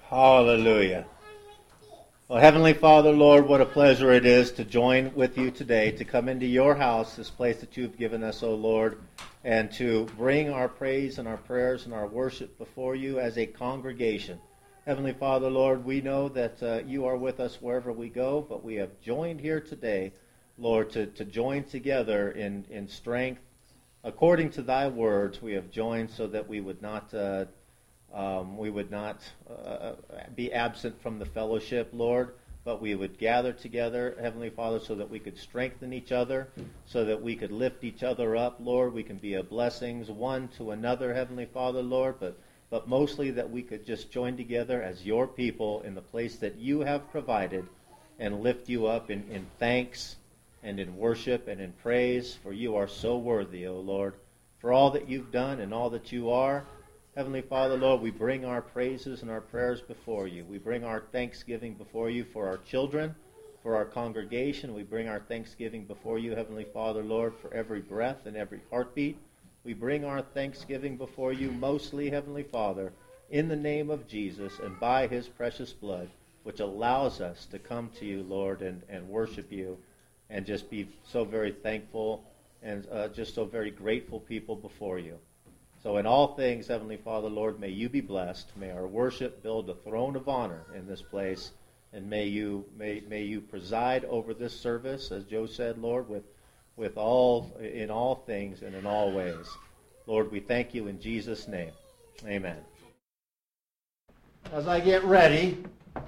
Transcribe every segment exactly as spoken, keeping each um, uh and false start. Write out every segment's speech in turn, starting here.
Hallelujah. Well, Heavenly Father, Lord, what a pleasure it is to join with you today, to come into your house, this place that you've given us, O Lord, and to bring our praise and our prayers and our worship before you as a congregation. Heavenly Father, Lord, we know that uh, you are with us wherever we go, but we have joined here today, Lord, to, to join together in, in strength. According to thy words, we have joined so that we would not uh, um, we would not uh, be absent from the fellowship, Lord, but we would gather together, Heavenly Father, so that we could strengthen each other, so that we could lift each other up, Lord. We can be a blessings one to another, Heavenly Father, Lord, but but mostly that we could just join together as your people in the place that you have provided and lift you up in, in thanks and in worship and in praise, for you are so worthy, O Lord, for all that you've done and all that you are. Heavenly Father, Lord, we bring our praises and our prayers before you. We bring our thanksgiving before you for our children, for our congregation. We bring our thanksgiving before you, Heavenly Father, Lord, for every breath and every heartbeat. We bring our thanksgiving before you mostly, Heavenly Father, in the name of Jesus and by his precious blood, which allows us to come to you, Lord, and, and worship you and just be so very thankful and uh, just so very grateful people before you. So in all things, Heavenly Father, Lord, may you be blessed. May our worship build a throne of honor in this place. And may you may may you preside over this service, as Joe said, Lord, with with all in all things and in all ways. Lord, we thank you in Jesus' name. Amen. As I get ready,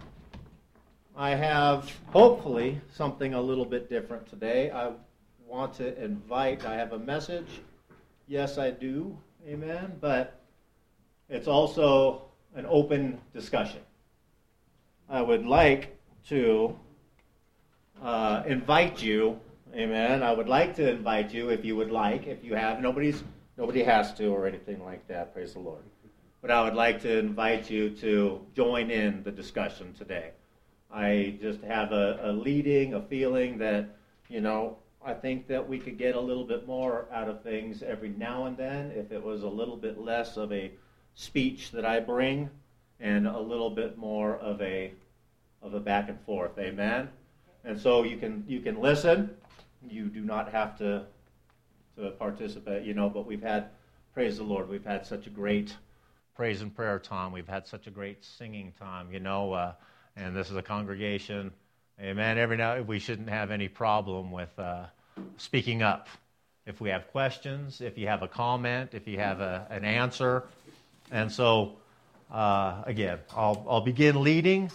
I have hopefully something a little bit different today. I want to invite, I have a message. Yes, I do. Amen. But it's also an open discussion. I would like to uh, invite you, amen. I would like to invite you, if you would like, if you have. Nobody's, nobody has to or anything like that, praise the Lord. But I would like to invite you to join in the discussion today. I just have a, a leading, a feeling that, you know, I think that we could get a little bit more out of things every now and then if it was a little bit less of a speech that I bring and a little bit more of a of a back and forth. Amen. And so you can you can listen. You do not have to to participate, you know, but we've had, praise the Lord, we've had such a great praise and prayer time. We've had such a great singing time, you know, uh, and this is a congregation. Amen. Every now we shouldn't have any problem with uh, speaking up. If we have questions, if you have a comment, if you have a, an answer. And so, uh, again, I'll, I'll begin leading.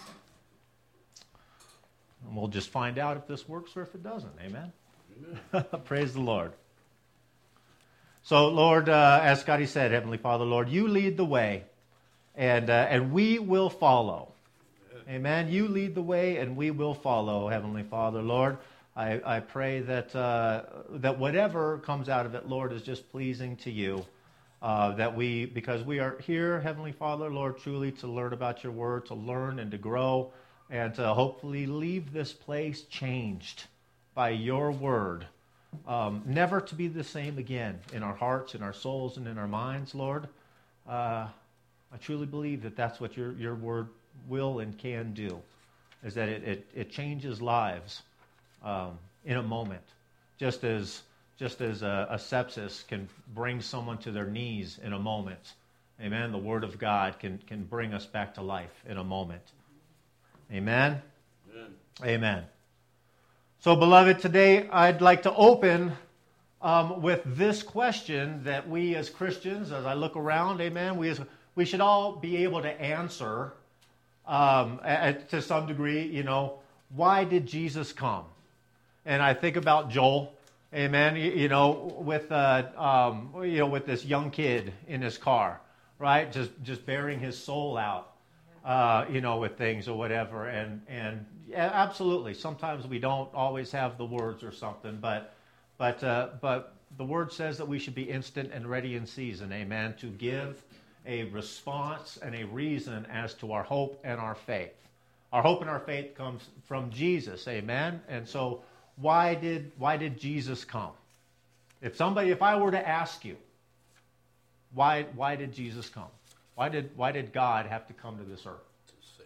And we'll just find out if this works or if it doesn't. Amen. Amen. Praise the Lord. So, Lord, uh, as Scotty said, Heavenly Father, Lord, you lead the way, and uh, and we will follow. Amen. You lead the way, and we will follow, Heavenly Father, Lord. I, I pray that uh, that whatever comes out of it, Lord, is just pleasing to you. Uh, that we, because we are here, Heavenly Father, Lord, truly to learn about your word, to learn and to grow, and to hopefully leave this place changed by your word. Um, never to be the same again in our hearts, in our souls, and in our minds, Lord. Uh, I truly believe that that's what your your word will and can do, is that it, it, it changes lives um, in a moment. Just as just as a, a sepsis can bring someone to their knees in a moment. Amen. The Word of God can, can bring us back to life in a moment. Amen? Amen. Amen. So, beloved, today I'd like to open um, with this question that we as Christians, as I look around, amen, we, as, we should all be able to answer Um, to some degree, you know, why did Jesus come? And I think about Joel, amen, you, you know, with, uh, um, you know, with this young kid in his car, right, just just bearing his soul out, uh, you know, with things or whatever. And, and yeah, absolutely, sometimes we don't always have the words or something, but, but, uh, but the word says that we should be instant and ready in season, amen, to give a response and a reason as to our hope and our faith. Our hope and our faith comes from Jesus, amen? And so why did why did Jesus come? If somebody, if I were to ask you, why why did Jesus come? Why did why did God have to come to this earth? To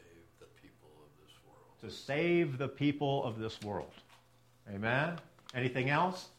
to save the people of this world. Amen? Anything else?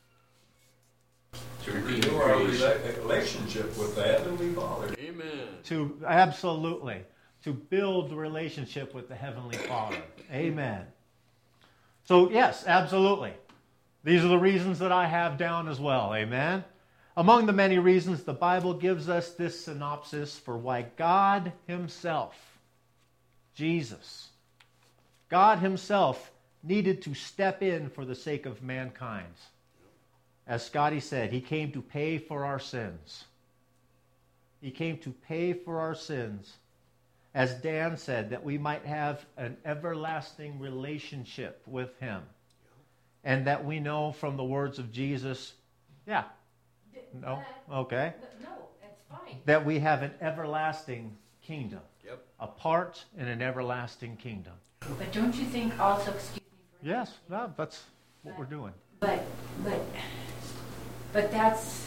To renew our rela- relationship with the Heavenly Father. Amen. To, absolutely. To build the relationship with the Heavenly Father. Amen. So, yes, absolutely. These are the reasons that I have down as well. Amen. Among the many reasons, the Bible gives us this synopsis for why God Himself, Jesus, God Himself needed to step in for the sake of mankind. As Scotty said, He came to pay for our sins. He came to pay for our sins. As Dan said, that we might have an everlasting relationship with Him. And that we know from the words of Jesus, yeah, no, okay. No, that's fine. That we have an everlasting kingdom. Yep. A part in an everlasting kingdom. But don't you think also, excuse me for Yes, no, that's what we're doing. But, but, but that's,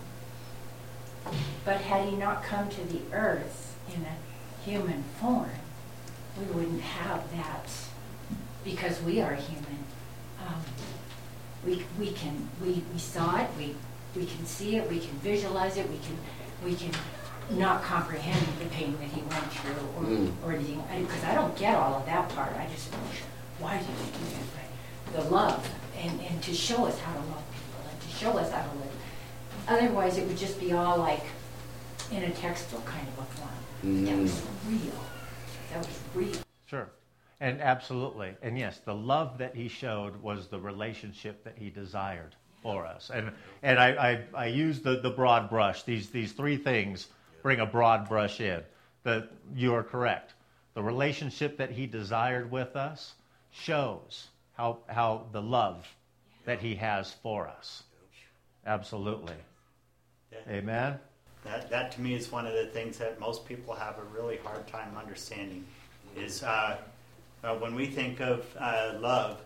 but had He not come to the earth in a human form, we wouldn't have that, because we are human. Um, we, we can, we, we saw it, we, we can see it, we can visualize it, we can, we can not comprehend the pain that He went through, or, Mm. or anything, because I don't get all of that part. I just, why did you do that? But the love, and, and to show us how to love people, and to show us how to live. Otherwise, it would just be all like in a textbook kind of a form. Mm. That was real. That was real. Sure. And absolutely. And yes, the love that He showed was the relationship that He desired for us. And and I, I, I use the, the broad brush. These these three things bring a broad brush in. That you are correct. The relationship that He desired with us shows how how the love that He has for us. Absolutely. That, Amen. that, that to me is one of the things that most people have a really hard time understanding. Is uh, uh, when we think of uh, love,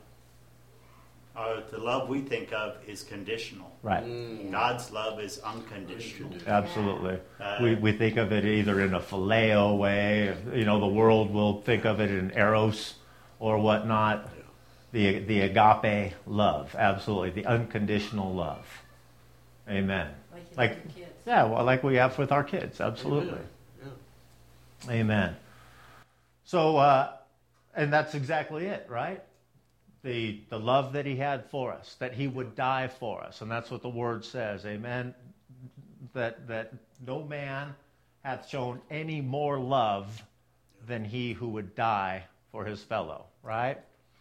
uh, the love we think of is conditional. Right. Mm. God's love is unconditional. Absolutely. Uh, we we think of it either in a phileo way, you know, the world will think of it in eros or whatnot. The the agape love, absolutely, the unconditional love. Amen. Like you Like love your kids. yeah, well, like we have with our kids, absolutely. Amen. Yeah. Amen. So, uh, and that's exactly it, right? The the love that He had for us, that He would die for us, and that's what the Word says. Amen. That that no man hath shown any more love than he who would die for his fellow, right?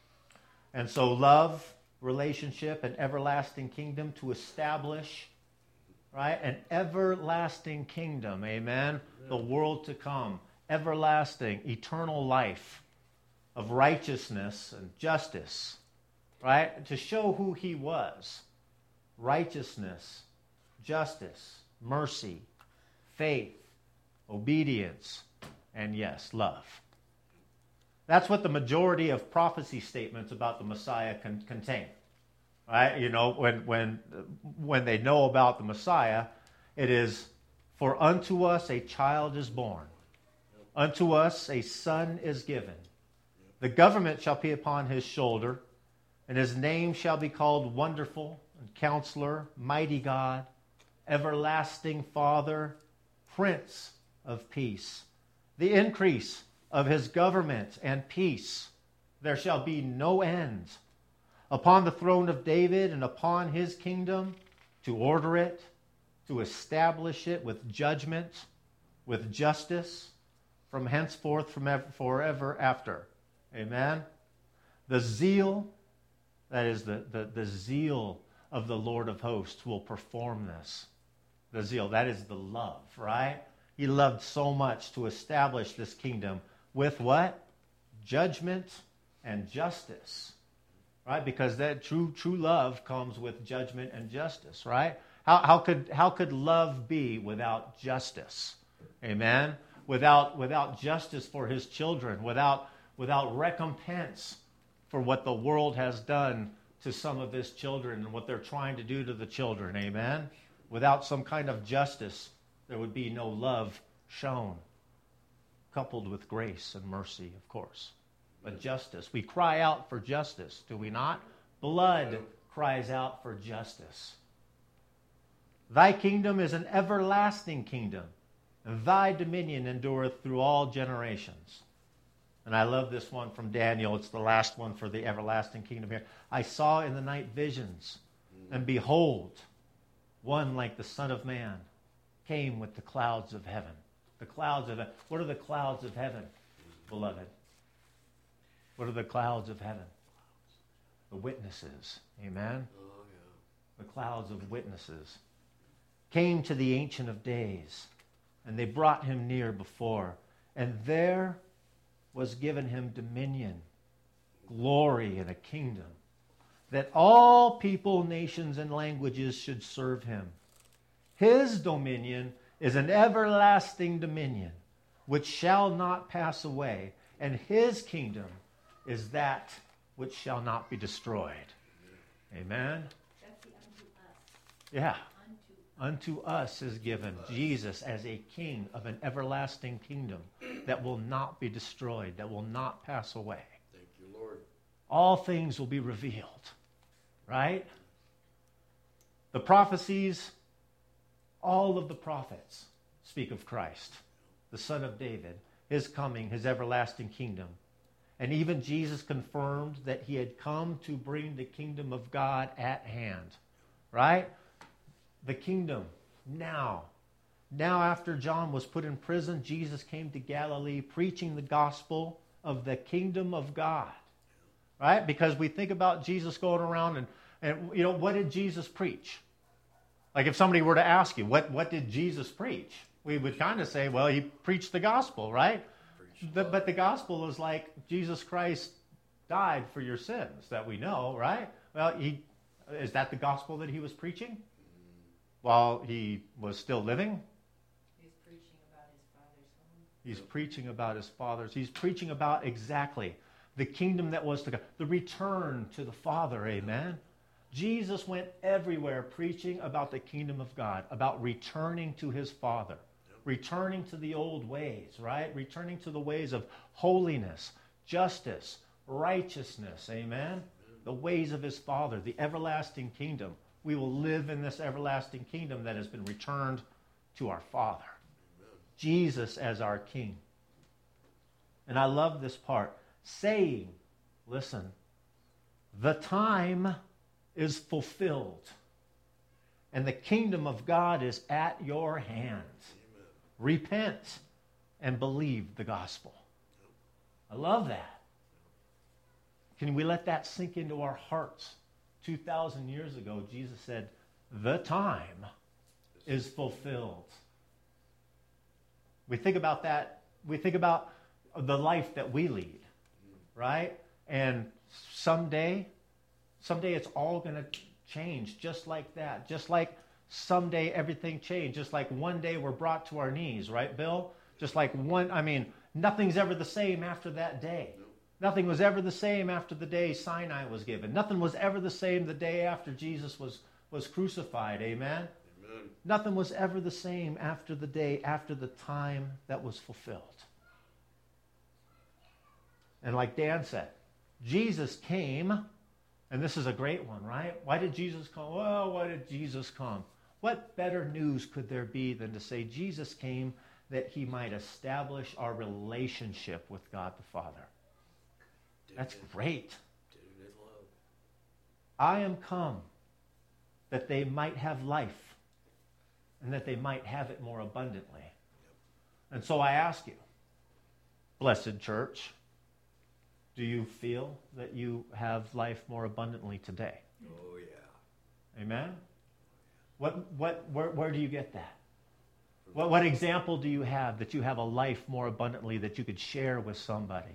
And so love, relationship, and everlasting kingdom to establish, right? An everlasting kingdom, amen? The world to come, everlasting, eternal life of righteousness and justice, right? To show who He was. Righteousness, justice, mercy, faith, obedience, and yes, love. That's what the majority of prophecy statements about the Messiah con- contain. Right? You know, when when when they know about the Messiah, it is, for unto us a child is born, unto us a son is given. The government shall be upon His shoulder, and His name shall be called Wonderful, and Counselor, Mighty God, Everlasting Father, Prince of Peace. The increase of His government and peace there shall be no end, upon the throne of David and upon His kingdom, to order it, to establish it with judgment, with justice, from henceforth, from ever, forever after. Amen. The zeal, that is the, the, the zeal of the Lord of hosts will perform this. The zeal, that is the love, right? He loved so much to establish this kingdom with what? Judgment and justice, right? Because that true true love comes with judgment and justice, right? How how could how could love be without justice? Amen. Without without justice for His children, without without recompense for what the world has done to some of His children and what they're trying to do to the children. Amen. Without some kind of justice, there would be no love shown, coupled with grace and mercy, of course. but justice. We cry out for justice, do we not? Blood cries out for justice. Thy kingdom is an everlasting kingdom, and thy dominion endureth through all generations. And I love this one from Daniel. It's the last one for the everlasting kingdom here. I saw in the night visions, and behold, one like the Son of Man came with the clouds of heaven. The clouds of heaven. What are the clouds of heaven, beloved? What are the clouds of heaven? The witnesses. Amen? Oh, yeah. The clouds of witnesses came to the Ancient of Days, and they brought him near before. And there was given him dominion, glory, and a kingdom, that all people, nations, and languages should serve him. His dominion is an everlasting dominion, which shall not pass away, and his kingdom is that which shall not be destroyed. Amen? That's the unto us. Yeah. Unto Unto us is given Jesus as a king of an everlasting kingdom that will not be destroyed, that will not pass away. Thank you, Lord. All things will be revealed, right? The prophecies, all of the prophets speak of Christ, the Son of David, his coming, his everlasting kingdom. And even Jesus confirmed that he had come to bring the kingdom of God at hand, right? The kingdom now. Now, after John was put in prison, Jesus came to Galilee preaching the gospel of the kingdom of God, right? Because we think about Jesus going around and, and you know, what did Jesus preach? Like if somebody were to ask you, what, what did Jesus preach? We would kind of say, well, he preached the gospel, right? The, but the gospel is like Jesus Christ died for your sins that we know, right? Well, he is that the gospel that he was preaching while he was still living? He's preaching about his Father's home. He's preaching about his Father's. He's preaching about exactly the kingdom that was to come, the return to the Father, amen? Jesus went everywhere preaching about the kingdom of God, about returning to his Father, returning to the old ways, right? Returning to the ways of holiness, justice, righteousness, amen? The ways of his Father, the everlasting kingdom. We will live in this everlasting kingdom that has been returned to our Father. Jesus as our King. And I love this part. Saying, listen, the time is fulfilled, and the kingdom of God is at your hands. Amen. Repent and believe the gospel. I love that. Can we let that sink into our hearts? two thousand years ago, Jesus said, the time is fulfilled. We think about that. We think about the life that we lead, right? And someday, someday it's all going to change just like that. Just like someday everything changed. Just like one day we're brought to our knees, right, Bill? Just like one, I mean, nothing's ever the same after that day. Nothing was ever the same after the day Sinai was given. Nothing was ever the same the day after Jesus was, was crucified. Amen? Amen. Nothing was ever the same after the day, after the time that was fulfilled. And like Dan said, Jesus came, and this is a great one, right? Why did Jesus come? Well, why did Jesus come? What better news could there be than to say Jesus came that he might establish our relationship with God the Father? That's great. I am come that they might have life and that they might have it more abundantly. And so I ask you, blessed church, do you feel that you have life more abundantly today? Oh, yeah. Amen? What, what, where, where do you get that? What, what example do you have that you have a life more abundantly that you could share with somebody?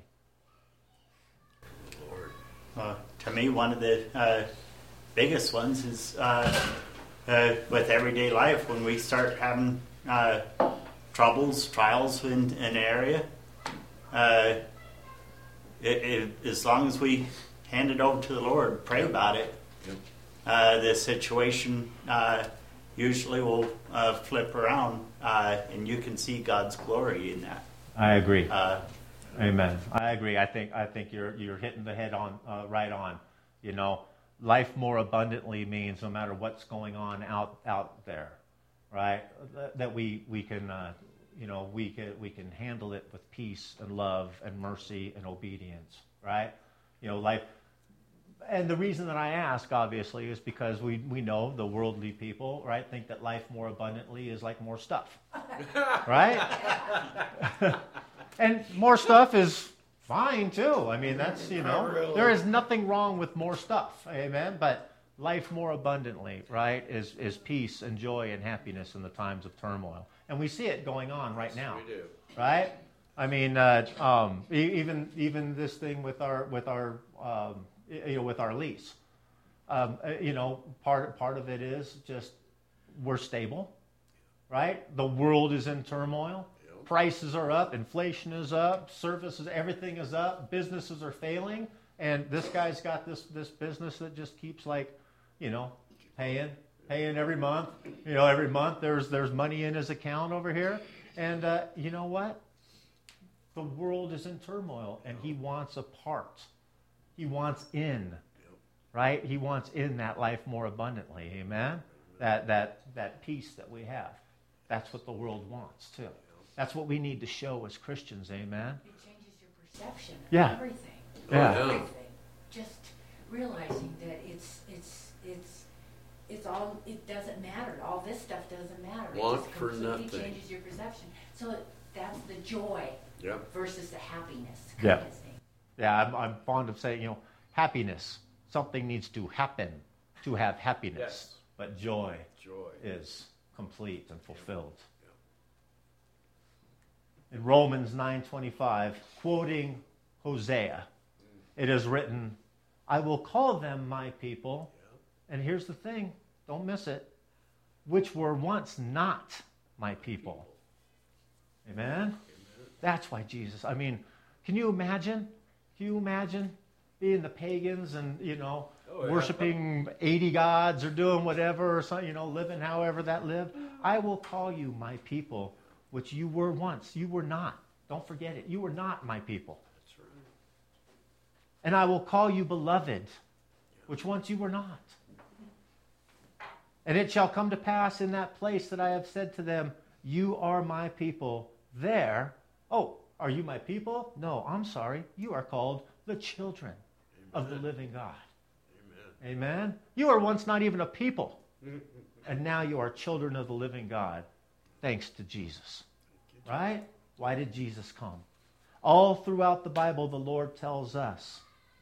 Lord. Uh, to me, one of the uh, biggest ones is uh, uh, with everyday life when we start having uh, troubles, trials in an area. Uh, it, it, as long as we hand it over to the Lord, pray about it, Yep. uh, the situation uh, usually will uh, flip around, uh, and you can see God's glory in that. I agree. Uh, Amen. I agree. I think I think you're you're hitting the head on uh, right on. You know, life more abundantly means no matter what's going on out out there, right? That, that we we can uh, you know we can we can handle it with peace and love and mercy and obedience, right? You know, life. And the reason that I ask, obviously, is because we, we know the worldly people, right, think that life more abundantly is like more stuff, right? And more stuff is fine, too. I mean, that's, you know, Really? there is nothing wrong with more stuff, amen? But life more abundantly, right, is, is peace and joy and happiness in the times of turmoil. And we see it going on right now, We do. right? I mean, uh, um, e- even even this thing with our with our um, you know with our lease, um, uh, you know, part part of it is just we're stable, right? The world is in turmoil. Yep. Prices are up, inflation is up, services, everything is up, businesses are failing, and this guy's got this this business that just keeps like, you know, paying paying every month. You know, every month there's there's money in his account over here, and uh, you know what? The world is in turmoil, and he wants a part. He wants in, right? He wants in that life more abundantly, amen? That that that peace that we have. That's what the world wants, too. That's what we need to show as Christians, amen? It changes your perception of Yeah. everything. Yeah. Everything. Just realizing that it's it's it's it's all it doesn't matter. All this stuff doesn't matter. Want it just for completely nothing. changes your perception. So that's the joy Yep. versus the happiness Yeah. kind of thing. Yeah, I'm, I'm fond of saying, you know, happiness. Something needs to happen to have happiness. Yes. But joy Joy. is complete and fulfilled. In Romans nine twenty-five, quoting Hosea, it is written, I will call them my people, and here's the thing, don't miss it, which were once not my people. Amen? That's why Jesus, I mean, can you imagine? Can you imagine being the pagans and, you know, Oh, yeah. worshiping eighty gods or doing whatever, or something, you know, living however that lived? I will call you my people, which you were once. You were not. Don't forget it. You were not my people. That's right. And I will call you beloved, which once you were not. And it shall come to pass in that place that I have said to them, you are my people. There, oh, are you my people? No, I'm sorry. You are called the children of the living God. Amen. Amen? You were once not even a people. And now you are children of the living God, thanks to Jesus. Right? Why did Jesus come? All throughout the Bible, the Lord tells us,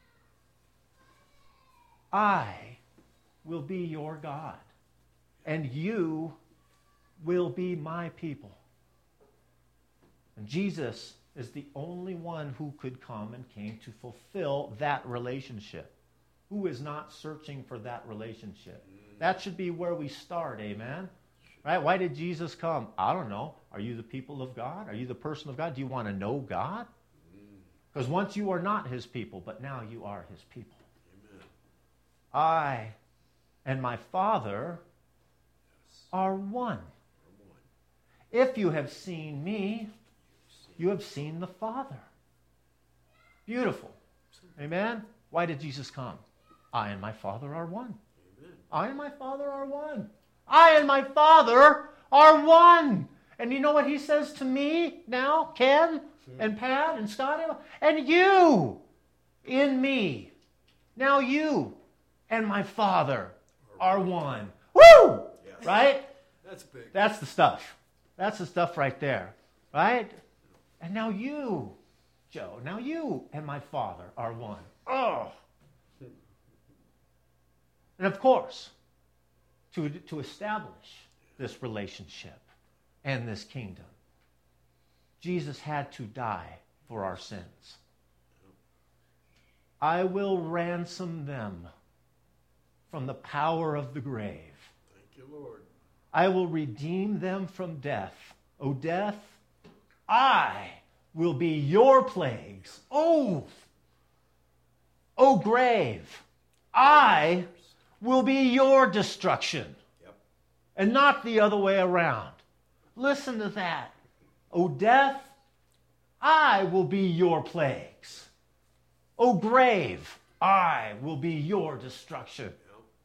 I will be your God, and you will be my people. And Jesus is the only one who could come and came to fulfill that relationship. Who is not searching for that relationship? That should be where we start, amen? Right? Why did Jesus come? I don't know. Are you the people of God? Are you the person of God? Do you want to know God? Because once you are not his people, but now you are his people. Amen. I and my Father are one. If you have seen me, you have seen the Father. Beautiful. Amen? Why did Jesus come? I and my Father are one. Amen. I and my Father are one. I and my Father are one. And you know what he says to me now, Ken and Pat and Scotty? And you in me. Now you and my Father are one. Woo! Yes. Right? That's big. That's the stuff. That's the stuff right there. Right? And now you, Joe, now you and my Father are one. Oh! And of course, to, to establish this relationship and this kingdom, Jesus had to die for our sins. I will ransom them from the power of the grave. Thank you, Lord. I will redeem them from death. O death, I will be your plagues. Oh, O grave, I will be your destruction. Yep. And not the other way around. Listen to that. O death, I will be your plagues. O grave, I will be your destruction. Yep.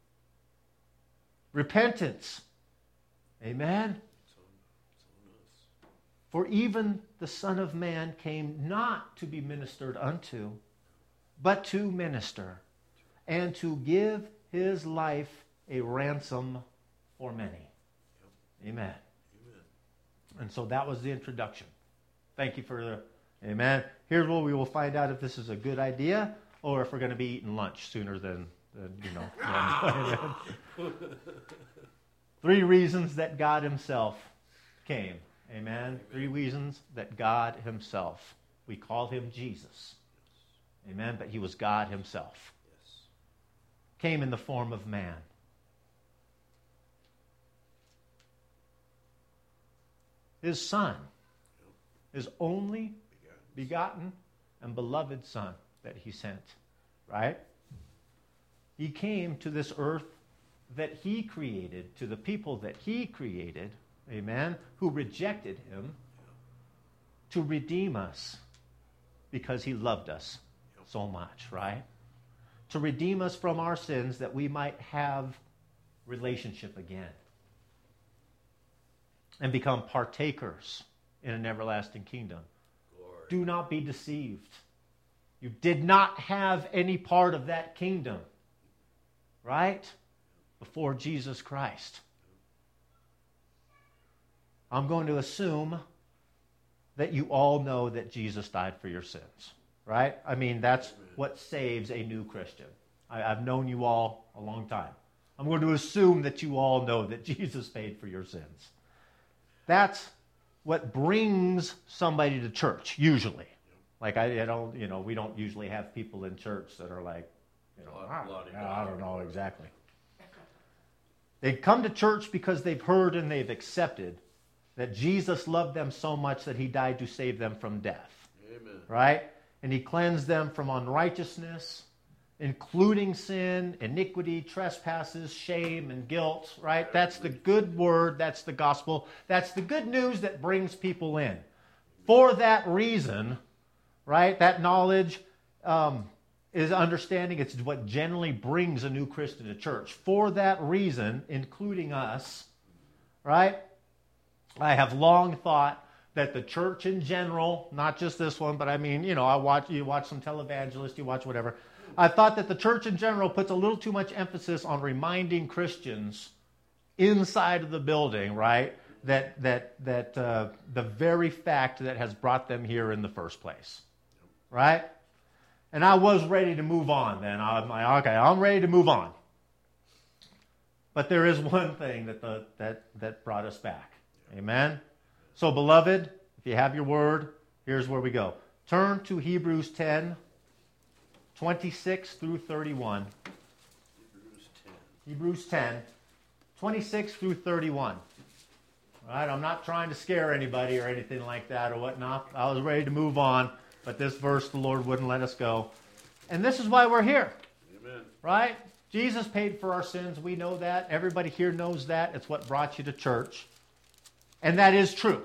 Repentance. Amen. So, so nice. For even the Son of Man came not to be ministered unto, but to minister, and to give his life a ransom for many. Yep. Amen. Amen. And so that was the introduction. Thank you for the, amen. Here's where we will find out if this is a good idea or if we're going to be eating lunch sooner than, than you know. Three reasons that God himself came. Amen. Three reasons that God himself. We call him Jesus. Amen. But he was God himself. Yes. Came in the form of man. His son. His only begotten and beloved Son that he sent. Right? He came to this earth that he created, to the people that he created, amen, who rejected him, to redeem us because he loved us so much, right? To redeem us from our sins that we might have relationship again and become partakers in an everlasting kingdom. Glory. Do not be deceived. You did not have any part of that kingdom, right? Before Jesus Christ. I'm going to assume that you all know that Jesus died for your sins, right? I mean, that's what saves a new Christian. I, I've known you all a long time. I'm going to assume that you all know that Jesus paid for your sins. That's what brings somebody to church, usually. Like, I, I don't, you know, we don't usually have people in church that are like, you know, Blood- I, bloody I don't God. know exactly. They come to church because they've heard and they've accepted that Jesus loved them so much that he died to save them from death. Amen. Right? And he cleansed them from unrighteousness, including sin, iniquity, trespasses, shame, and guilt. Right? That's the good word. That's the gospel. That's the good news that brings people in. For that reason, right, that knowledge um, is understanding. It's what generally brings a new Christian to church. For that reason, including us, right, I have long thought that the church in general, not just this one, but I mean, you know, I watch, you watch some televangelists, you watch whatever. I thought that the church in general puts a little too much emphasis on reminding Christians inside of the building, right, that that that uh, the very fact that has brought them here in the first place, right? And I was ready to move on then. I'm like, okay, I'm ready to move on. But there is one thing that the that that brought us back. Amen? So, beloved, if you have your word, here's where we go. Turn to Hebrews ten, twenty-six through thirty-one. Hebrews ten. Hebrews ten, twenty-six through thirty-one. All right, I'm not trying to scare anybody or anything like that or whatnot. I was ready to move on, but this verse, the Lord wouldn't let us go. And this is why we're here, Amen. right? Jesus paid for our sins. We know that. Everybody here knows that. It's what brought you to church. And that is true.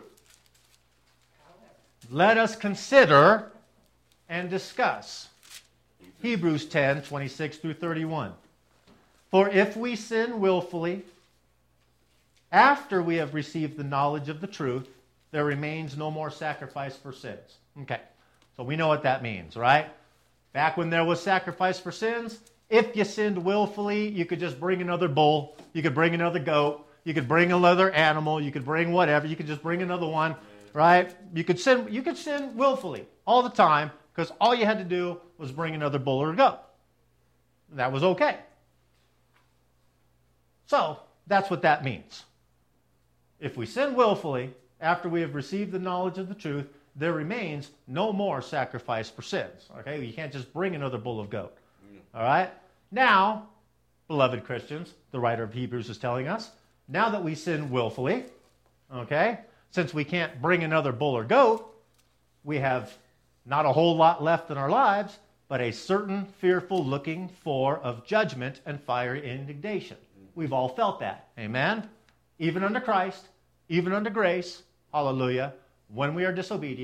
Let us consider and discuss Hebrews ten, twenty-six through thirty-one. For if we sin willfully, after we have received the knowledge of the truth, there remains no more sacrifice for sins. Okay, so we know what that means, right? Back when there was sacrifice for sins, if you sinned willfully, you could just bring another bull, you could bring another goat, you could bring another animal, you could bring whatever, you could just bring another one, right? You could sin, you could sin willfully all the time because all you had to do was bring another bull or a goat. That was okay. So, that's what that means. If we sin willfully, after we have received the knowledge of the truth, there remains no more sacrifice for sins. Okay, you can't just bring another bull or goat. All right? Now, beloved Christians, the writer of Hebrews is telling us, now that we sin willfully, okay, since we can't bring another bull or goat, we have not a whole lot left in our lives, but a certain fearful looking for of judgment and fiery indignation. We've all felt that. Amen? Even under Christ, even under grace, hallelujah, when we are disobedient,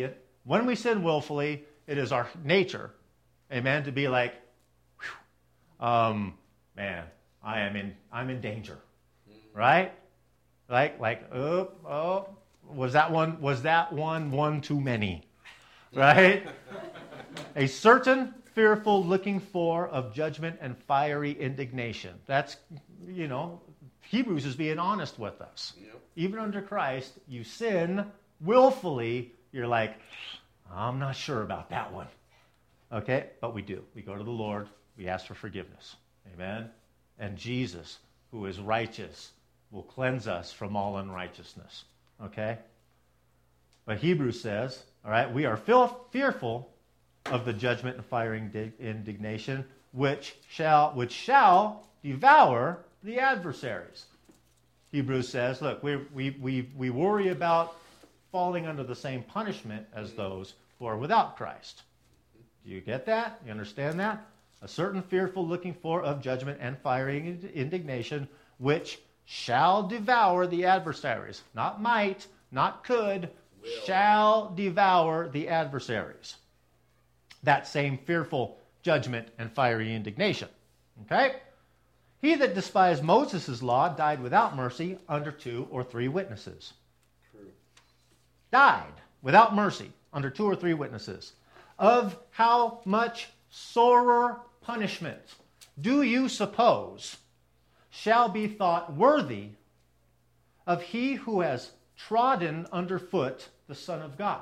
When we sin willfully, it is our nature, amen, to be like, whew, um, man, I am in, I'm in danger, right? Like, like, oh, oh, was that one, was that one one too many, right? A certain fearful looking for of judgment and fiery indignation. That's, you know, Hebrews is being honest with us. Yep. Even under Christ, you sin willfully, you're like, I'm not sure about that one. Okay? But we do. We go to the Lord. We ask for forgiveness. Amen? And Jesus, who is righteous, will cleanse us from all unrighteousness. Okay? But Hebrews says, all right, we are feel- fearful of the judgment and fiery indignation, which shall, which shall devour the adversaries. Hebrews says, look, we, we, we, we worry about falling under the same punishment as those who are without Christ. Do you get that? You understand that? A certain fearful looking for of judgment and fiery indignation, which shall devour the adversaries. Not might, not could, Will. Shall devour the adversaries. That same fearful judgment and fiery indignation. Okay? He that despised Moses' law died without mercy under two or three witnesses. True. Died without mercy under two or three witnesses. Of how much sorer punishment do you suppose shall be thought worthy of he who has trodden underfoot the Son of God,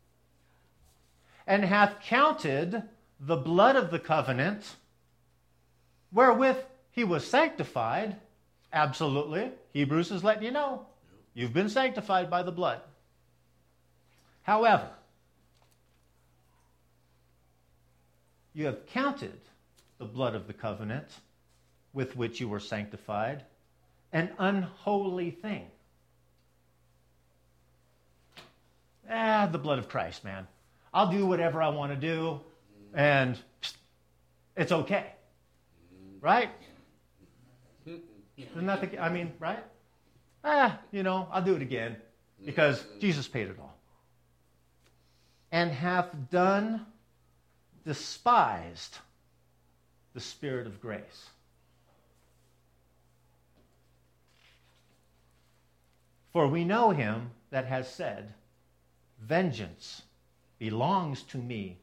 and hath counted the blood of the covenant wherewith he was sanctified? Absolutely. Hebrews is letting you know. You've been sanctified by the blood. However, you have counted the blood of the covenant with which you were sanctified an unholy thing. Ah, the blood of Christ, man. I'll do whatever I want to do, and it's okay. Right? Isn't that the, I mean, right? Ah, you know, I'll do it again because Jesus paid it all. And hath done, despised the Spirit of grace. For we know him that has said, vengeance belongs to me.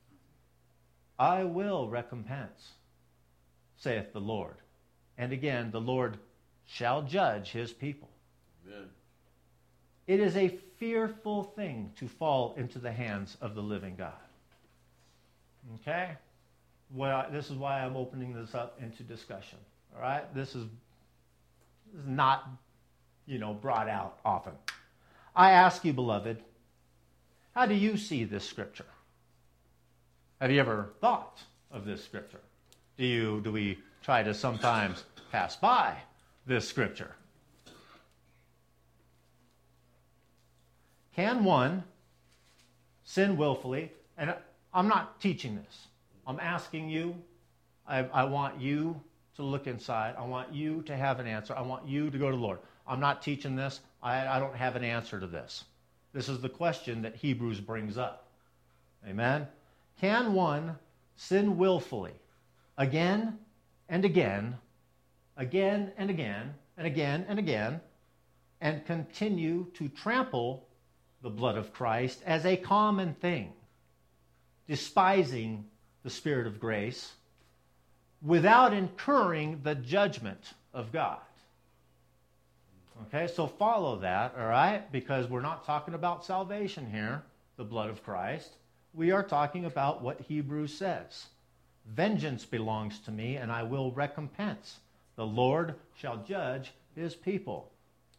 I will recompense, saith the Lord. And again, the Lord shall judge his people. Amen. It is a fearful thing to fall into the hands of the living God. Okay? Well, this is why I'm opening this up into discussion. All right? This is, this is not, you know, brought out often. I ask you, beloved, how do you see this scripture? Have you ever thought of this scripture? Do you, do we try to sometimes pass by this scripture? Can one sin willfully? And I'm not teaching this. I'm asking you. I, I want you to look inside. I want you to have an answer. I want you to go to the Lord. I'm not teaching this. I, I don't have an answer to this. This is the question that Hebrews brings up. Amen? Can one sin willfully again and again, again and again, and again and again, and continue to trample the blood of Christ as a common thing, despising the Spirit of grace, without incurring the judgment of God? Okay, so follow that, all right? Because we're not talking about salvation here, the blood of Christ. We are talking about what Hebrews says. Vengeance belongs to me, and I will recompense. The Lord shall judge his people.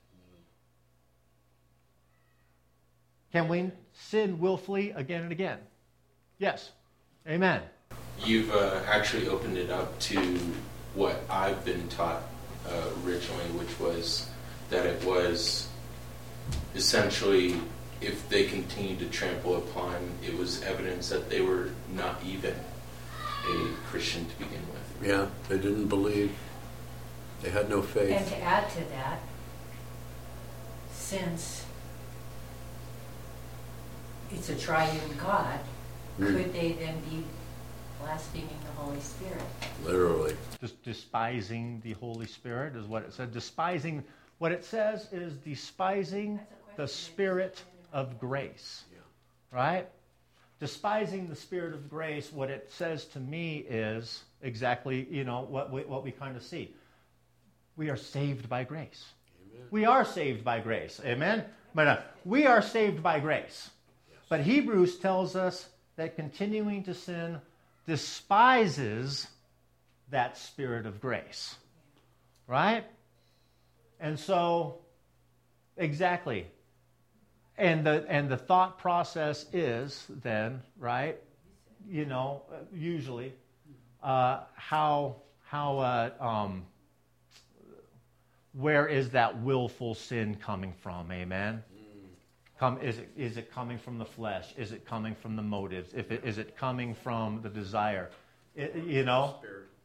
Can we sin willfully again and again? Yes. Amen. You've uh, actually opened it up to what I've been taught uh, originally, which was that it was essentially, if they continued to trample upon, it was evidence that they were not even a Christian to begin with. Yeah, they didn't believe. They had no faith. And to add to that, since it's a triune God, Mm. could they then be blaspheming the Holy Spirit? Literally. Just despising the Holy Spirit is what it said. Despising, what it says is despising the Spirit of grace. Right? Despising the Spirit of grace, what it says to me is exactly, you know, what we, what we kind of see. We are saved by grace. Amen. We are saved by grace. Amen? But uh, we are saved by grace. But Hebrews tells us that continuing to sin despises that Spirit of grace. Right? And so, exactly. And the and the thought process is then, right, you know, usually, uh, how, how uh, um, where is that willful sin coming from, amen? Come, is it is it coming from the flesh? Is it coming from the motives? If it, is it coming from the desire? It, you know?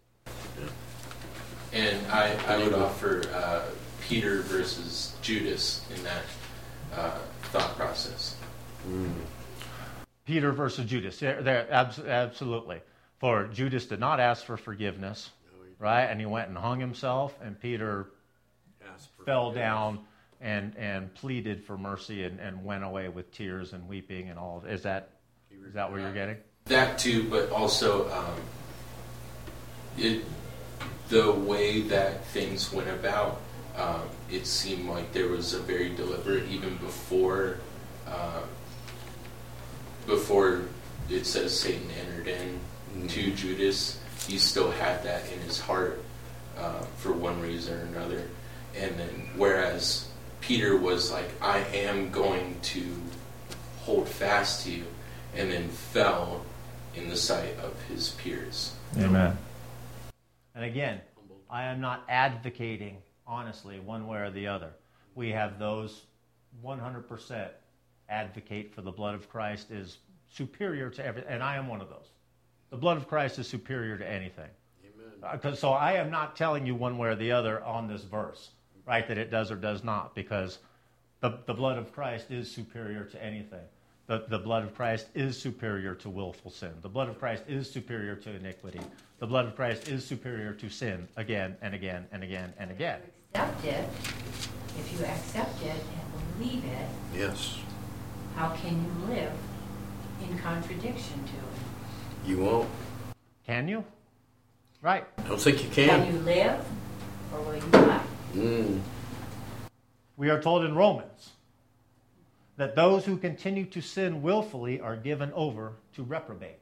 And I, I would offer uh, Peter versus Judas in that uh, thought process. Mm. Peter versus Judas. There, there, abs- absolutely. For Judas did not ask for forgiveness, right? And he went and hung himself, and Peter fell down and and pleaded for mercy and, and went away with tears and weeping and all. Is that is that where you're getting? That too, but also um, it the way that things went about. Um, it seemed like there was a very deliberate, even before uh, before it says Satan entered in mm-hmm. to Judas. He still had that in his heart uh, for one reason or another. And then, whereas Peter was like, I am going to hold fast to you, and then fell in the sight of his peers. Amen. And again, I am not advocating, honestly, one way or the other. We have those one hundred percent advocate for the blood of Christ is superior to everything, and I am one of those. The blood of Christ is superior to anything. Amen. Uh, so I am not telling you one way or the other on this verse, right, that it does or does not, because the, the blood of Christ is superior to anything. The, the blood of Christ is superior to willful sin. The blood of Christ is superior to iniquity. The blood of Christ is superior to sin again and again and again and again. Accept it. If you accept it and believe it, yes, how can you live in contradiction to it? You won't. Can you? Right. I don't think you can. Can you live, or will you die? Mm. We are told in Romans that those who continue to sin willfully are given over to reprobate.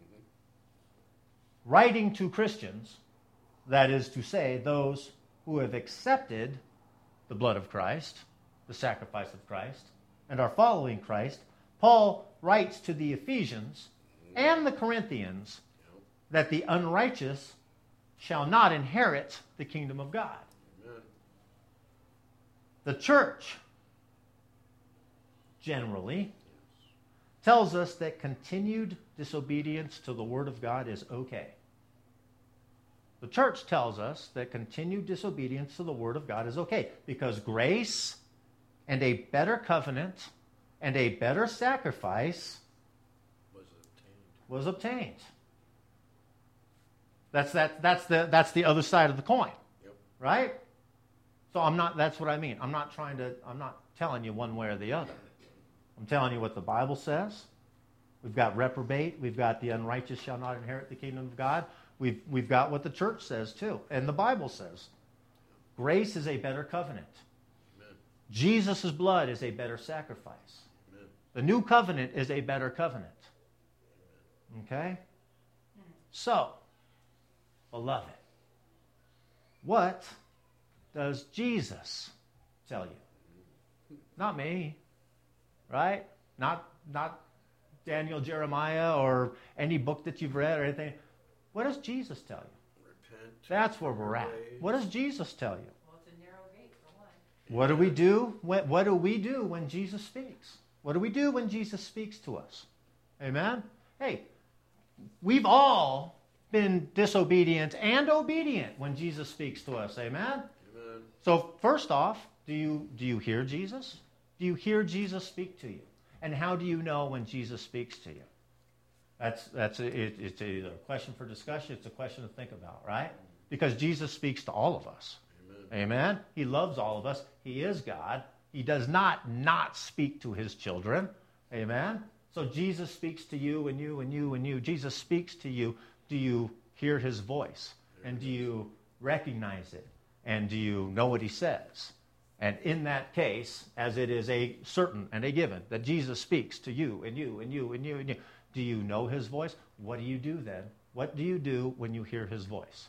Mm-hmm. Writing to Christians, that is to say, those who have accepted the blood of Christ, the sacrifice of Christ, and are following Christ, Paul writes to the Ephesians and the Corinthians that the unrighteous shall not inherit the kingdom of God. Amen. The church generally tells us that continued disobedience to the Word of God is okay. The church tells us that continued disobedience to the Word of God is okay because grace and a better covenant and a better sacrifice Was obtained. was obtained. That's that. That's the that's the other side of the coin, Yep. right? So I'm not. That's what I mean. I'm not trying to. I'm not telling you one way or the other. I'm telling you what the Bible says. We've got reprobate. We've got the unrighteous shall not inherit the kingdom of God. We've we've got what the church says too, and the Bible says. Grace is a better covenant. Amen. Jesus' blood is a better sacrifice. Amen. The new covenant is a better covenant. Okay? So, beloved, what does Jesus tell you? Not me, right? Not not Daniel, Jeremiah, or any book that you've read or anything. What does Jesus tell you? Repent. That's where we're at. What does Jesus tell you? Well, it's a narrow gate for one. What do we do? What, what do we do when Jesus speaks? What do we do when Jesus speaks to us? Amen? Hey, we've all been disobedient and obedient when Jesus speaks to us. Amen? Amen. So first off, do you do you hear Jesus? Do you hear Jesus speak to you? And how do you know when Jesus speaks to you? That's, that's a, it, it's either a question for discussion, it's a question to think about, right? Because Jesus speaks to all of us. Amen. Amen? He loves all of us. He is God. He does not not speak to his children. Amen? So Jesus speaks to you and you and you and you. Jesus speaks to you. Do you hear his voice? And do you recognize it? And do you know what he says? And in that case, as it is a certain and a given that Jesus speaks to you and you and you and you and you, do you know his voice? What do you do then? What do you do when you hear his voice?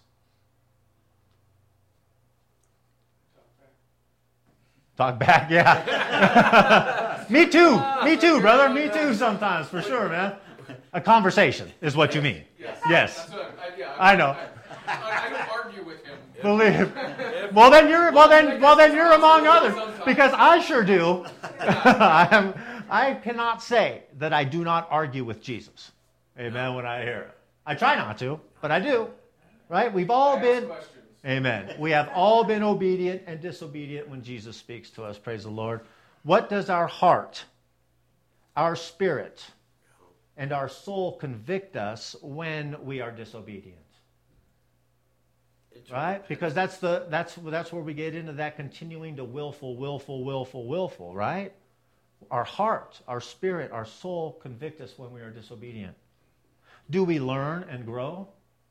Talk back, yeah. Me too. Me too, brother. Me too sometimes, for sure, man. A conversation is what you mean. Yes. Yes. That's what I, yeah, I know. I, I, I don't argue with him. Believe. Well then you're well then well then you're among others, because I sure do. I am I cannot say that I do not argue with Jesus. Amen. When I hear it, I try not to, but I do. Right? We've all been. Amen. We have all been obedient and disobedient when Jesus speaks to us. Praise the Lord. What does our heart, our spirit, and our soul convict us when we are disobedient? Right? Because that's the that's that's where we get into that continuing to willful, willful, willful, willful, right? Our heart, our spirit, our soul convict us when we are disobedient. Do we learn and grow?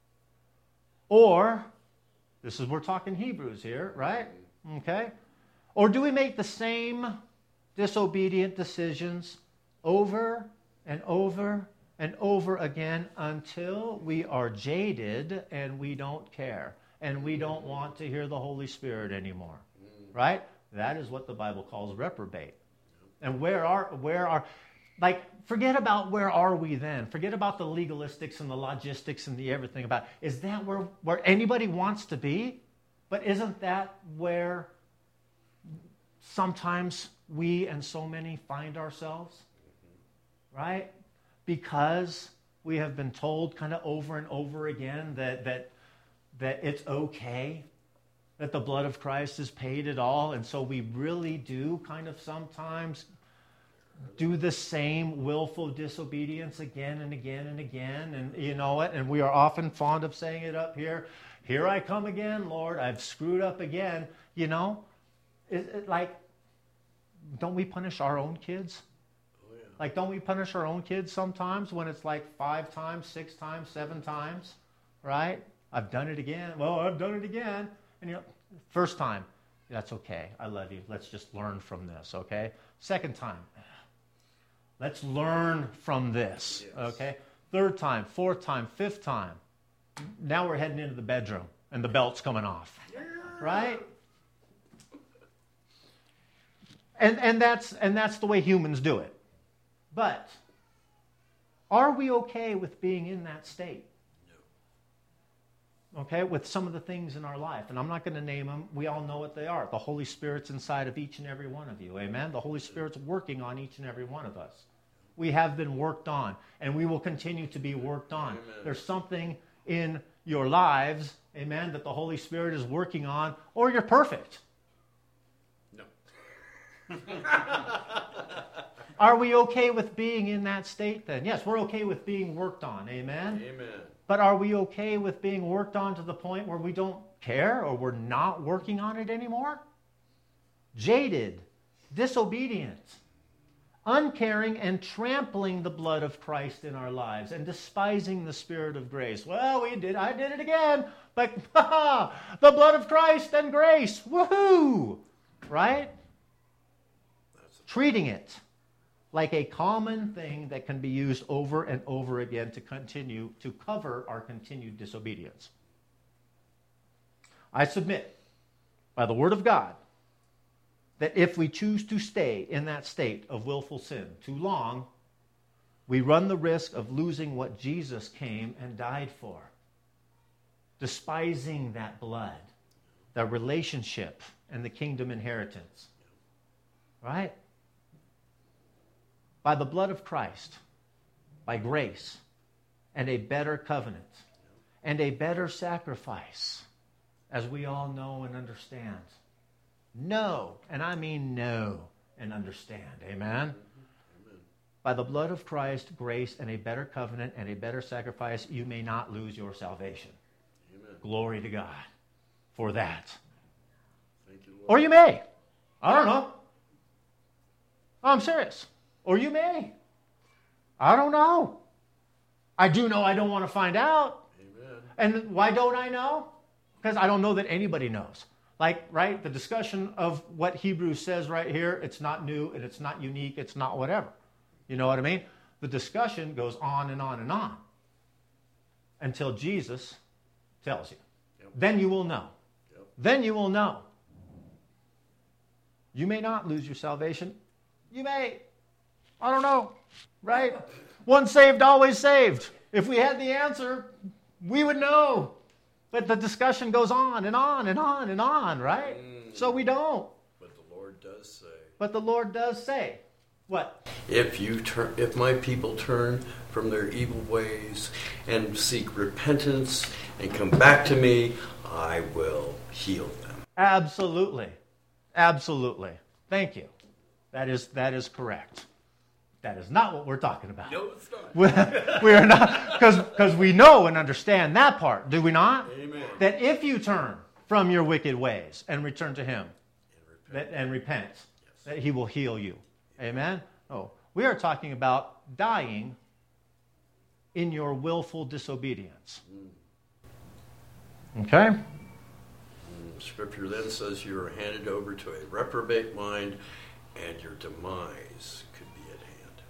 Or, this is, we're talking Hebrews here, right? Okay. Or do we make the same disobedient decisions over and over and over again until we are jaded and we don't care and we don't want to hear the Holy Spirit anymore, right? That is what the Bible calls reprobate. And where are, where are, like, forget about where are we then. Forget about the legalistics and the logistics and the everything about, is that where, where anybody wants to be? But isn't that where sometimes we and so many find ourselves? Right? Because we have been told kind of over and over again that that that it's okay, that the blood of Christ has paid it all, and so we really do kind of sometimes do the same willful disobedience again and again and again, and you know it, and we are often fond of saying it up here, here I come again, Lord, I've screwed up again, you know, it, it, like, don't we punish our own kids? Oh, yeah. Like, don't we punish our own kids sometimes when it's like five times, six times, seven times, right? I've done it again. Well, I've done it again. And you know, first time, that's okay. I love you. Let's just learn from this, okay? Second time, let's learn from this, yes. Okay? Third time, fourth time, fifth time. Now we're heading into the bedroom and the belt's coming off, right? And and that's and that's the way humans do it. But are we okay with being in that state? No. Okay, with some of the things in our life, and I'm not going to name them. We all know what they are. The Holy Spirit's inside of each and every one of you. Amen. The Holy Spirit's working on each and every one of us. We have been worked on, and we will continue to be worked on. Amen. There's something in your lives, amen, that the Holy Spirit is working on, or you're perfect. No. Are we okay with being in that state then? Yes, we're okay with being worked on, amen? Amen. But are we okay with being worked on to the point where we don't care or we're not working on it anymore? Jaded, disobedient, uncaring, and trampling the blood of Christ in our lives and despising the Spirit of grace. Well, we did, I did it again, but the blood of Christ and grace, woohoo! Right? Treating it like a common thing that can be used over and over again to continue to cover our continued disobedience. I submit, by the Word of God, that if we choose to stay in that state of willful sin too long, we run the risk of losing what Jesus came and died for. Despising that blood, that relationship, and the kingdom inheritance. Right? By the blood of Christ, by grace, and a better covenant, and a better sacrifice, as we all know and understand. Know, and I mean know and understand. Amen? Amen. by the blood of Christ, grace, and a better covenant and a better sacrifice, you may not lose your salvation. Amen. Glory to God for that. Thank you, Lord. Or you may. I don't know. I'm serious. Or you may. I don't know. I do know I don't want to find out. Amen. And why don't I know? Because I don't know that anybody knows. Like, right, the discussion of what Hebrews says right here, it's not new and it's not unique, it's not whatever. You know what I mean? The discussion goes on and on and on until Jesus tells you. Yep. Then you will know. Yep. Then you will know. You may not lose your salvation. You may. I don't know. Right? Once saved, always saved. If we had the answer, we would know. But the discussion goes on and on and on and on, right? Mm. So we don't. But the Lord does say. But the Lord does say, what? If you turn, if my people turn from their evil ways and seek repentance and come back to me, I will heal them. Absolutely. Absolutely. Thank you. That is that is correct. That is not what we're talking about. No, it's not. We, we are not, because we know and understand that part, do we not? Amen. That if you turn from your wicked ways and return to Him And repent. that, and repent, Yes. that He will heal you. Amen? Oh, we are talking about dying in your willful disobedience. Okay? Mm, Scripture then says you are handed over to a reprobate mind, and your demise could be at hand.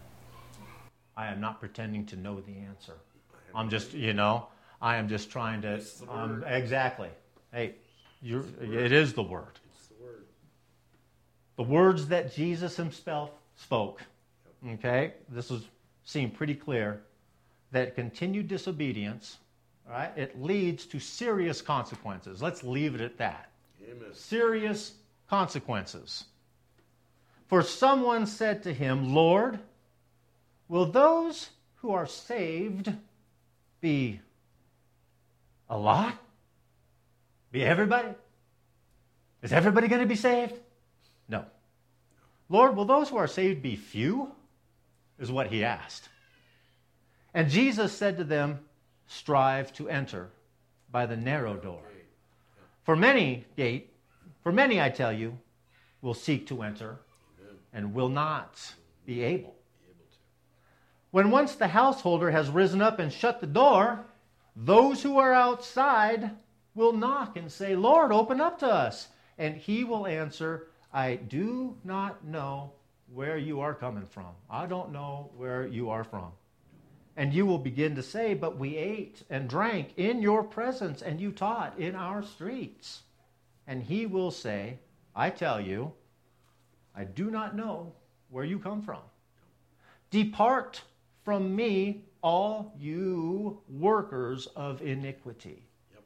I am not pretending to know the answer. I'm just, you know, I am just trying to. It's the Um, word. exactly. Hey, you're, it is the word. It's the word. The words that Jesus Himself spoke. Okay, this was seemed pretty clear that continued disobedience, all right, it leads to serious consequences. Let's leave it at that. Amen. Serious consequences. For someone said to Him, Lord, will those who are saved be a lot? Be everybody? Is everybody going to be saved? No. Lord, will those who are saved be few? Is what He asked. And Jesus said to them, strive to enter by the narrow door. For many, gate, for many, I tell you, will seek to enter and will not be able. When once the householder has risen up and shut the door, those who are outside will knock and say, Lord, open up to us. And He will answer, I do not know where you are coming from. I don't know where you are from. And you will begin to say, but we ate and drank in your presence, and you taught in our streets. And He will say, I tell you, I do not know where you come from. Depart from me, all you workers of iniquity. Yep.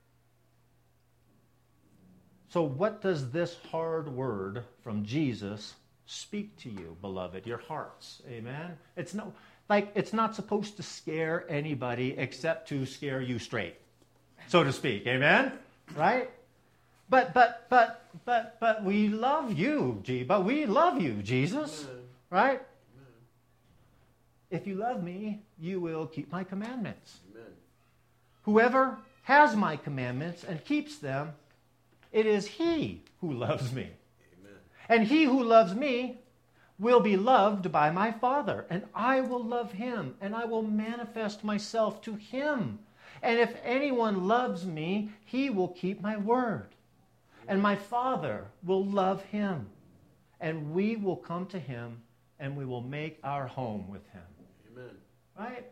So what does this hard word from Jesus speak to you, beloved? Your hearts. Amen? It's no, like it's not supposed to scare anybody except to scare you straight, so to speak. Amen? Right? But but but but but we love you, G. But we love you, Jesus. Amen. Right? Amen. If you love me, you will keep my commandments. Amen. Whoever has my commandments and keeps them, it is he who loves me. Amen. And he who loves me will be loved by my Father, and I will love him, and I will manifest myself to him. And if anyone loves me, he will keep my word. And my Father will love him, and we will come to him, and we will make our home with him. Amen. Right?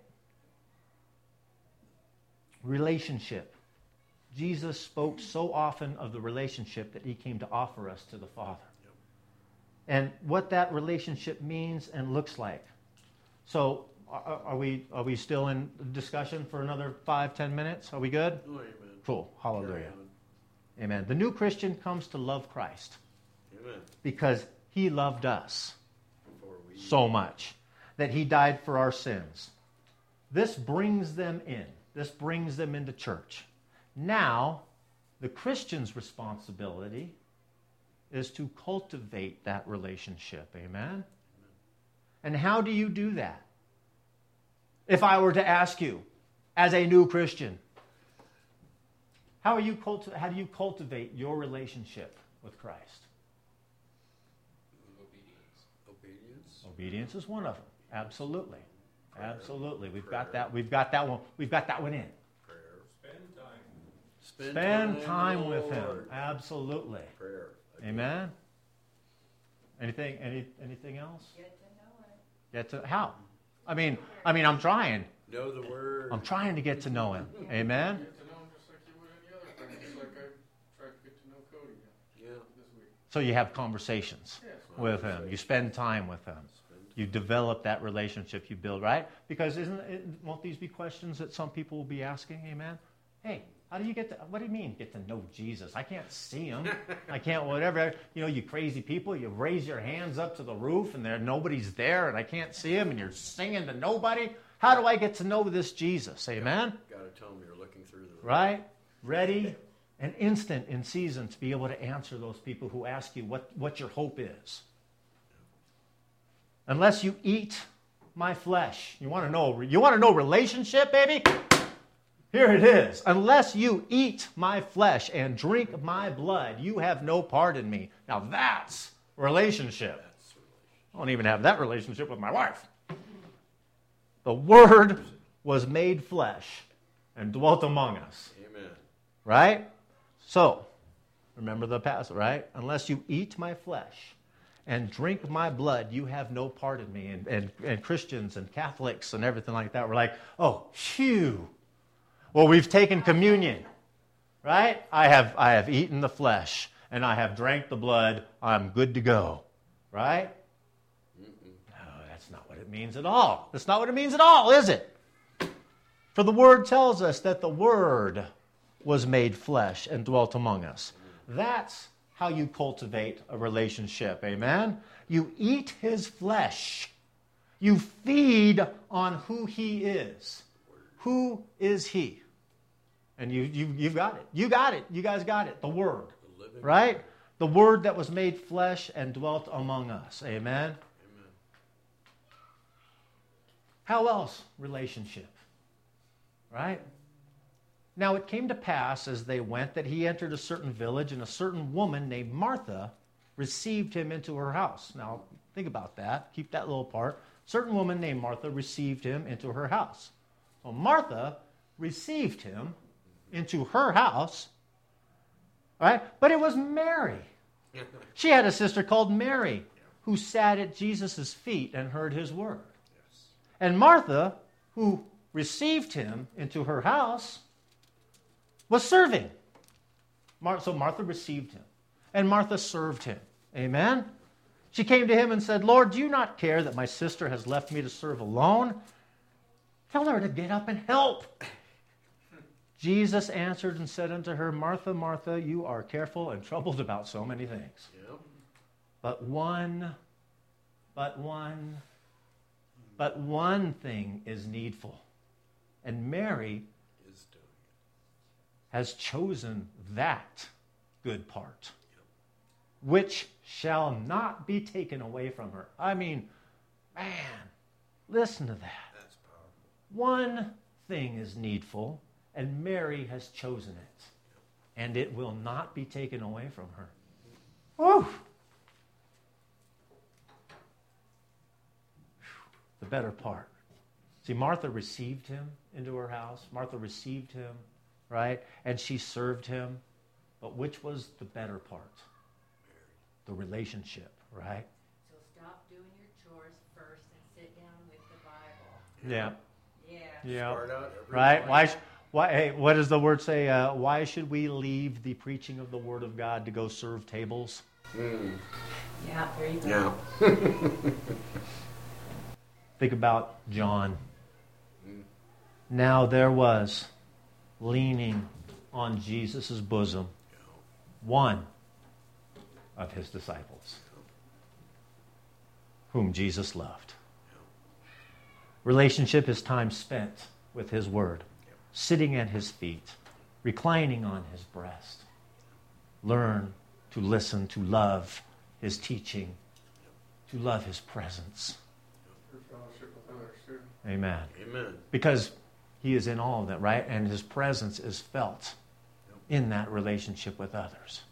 Relationship. Jesus spoke so often of the relationship that he came to offer us to the Father. Yep. And what that relationship means and looks like. So, are, are we are we still in discussion for another five, ten minutes? Are we good? Oh, amen. Cool. Hallelujah. Carry on. Amen. The new Christian comes to love Christ Amen. because he loved us Before we so much that he died for our sins. This brings them in. This brings them into church. Now, the Christian's responsibility is to cultivate that relationship. Amen? And how do you do that? If I were to ask you, as a new Christian, how are you culti- how do you cultivate your relationship with Christ? Obedience. Obedience. Obedience is one of them. Absolutely. Absolutely. We've got that. We've got that one. We've got that one in. Prayer. Spend time. Spend, Spend time with with the Him. Lord. Absolutely. Prayer. Amen. Anything? Any? Anything else? Get to know it. Get to how? I mean, I mean, I'm trying. Know the word. I'm trying to get to know Him. Amen. Get to know him just like you would any other thing. Just like I tried to get to know Cody Yeah. this week. So you have conversations Yes. with Him. You spend time with Him. You develop that relationship you build, right? Because isn't it, won't these be questions that some people will be asking? Amen. Hey, how do you get to? What do you mean get to know Jesus? I can't see Him. I can't whatever. You know, you crazy people. You raise your hands up to the roof and there nobody's there, and I can't see Him, and you're singing to nobody. How do I get to know this Jesus? Amen. Got to tell them you're looking through the Right? Ready and instant in season to be able to answer those people who ask you what, what your hope is. Unless you eat my flesh. You want to know you want to know relationship, baby? Here it is. Unless you eat my flesh and drink my blood, you have no part in me. Now that's relationship. I don't even have that relationship with my wife. The Word was made flesh and dwelt among us. Amen. Right? So, remember the passage, right? Unless you eat my flesh and drink my blood, you have no part in me. And, and, and Christians and Catholics and everything like that were like, oh, phew. Well, we've taken communion, right? I have, I have eaten the flesh and I have drank the blood. I'm good to go, right? No, that's not what it means at all. That's not what it means at all, is it? For the Word tells us that the Word was made flesh and dwelt among us. That's how you cultivate a relationship, amen? You eat His flesh. You feed on who He is. Who is He? And you, you, you've got it. You got it. You guys got it. The Word, The living right? The Word that was made flesh and dwelt among us, amen? Amen. How else? Relationship, right? Now it came to pass as they went that he entered a certain village, and a certain woman named Martha received him into her house. Now think about that. Keep that little part. Certain woman named Martha received him into her house. So Martha received him into her house, right? But it was Mary. She had a sister called Mary who sat at Jesus' feet and heard his word. And Martha, who received him into her house, was serving. Mar- so Martha received him, and Martha served him. Amen? She came to him and said, Lord, do you not care that my sister has left me to serve alone? Tell her to get up and help. Jesus answered and said unto her, Martha, Martha, you are careful and troubled about so many things. Yep. But one, but one, but one thing is needful. And Mary Is doing it. has chosen that good part, which shall not be taken away from her. I mean, man, listen to that. That's powerful. One thing is needful, and Mary has chosen it, and it will not be taken away from her. Whew. The better part. See, Martha received him into her house. Martha received him, right? And she served him. But which was the better part? The relationship, right? So stop doing your chores first and sit down with the Bible. Yeah. Yeah. Yeah. Start out every Right? morning. Why? sh- Why? Hey, what does the word say? Uh, why should we leave the preaching of the Word of God to go serve tables? Mm. Yeah, there you go. Yeah. Think about John. Now there was leaning on Jesus' bosom one of his disciples whom Jesus loved. Relationship is time spent with his word, sitting at his feet, reclining on his breast. Learn to listen, to love his teaching, to love his presence. Amen. Amen. Because he is in all of that, right? And his presence is felt in that relationship with others.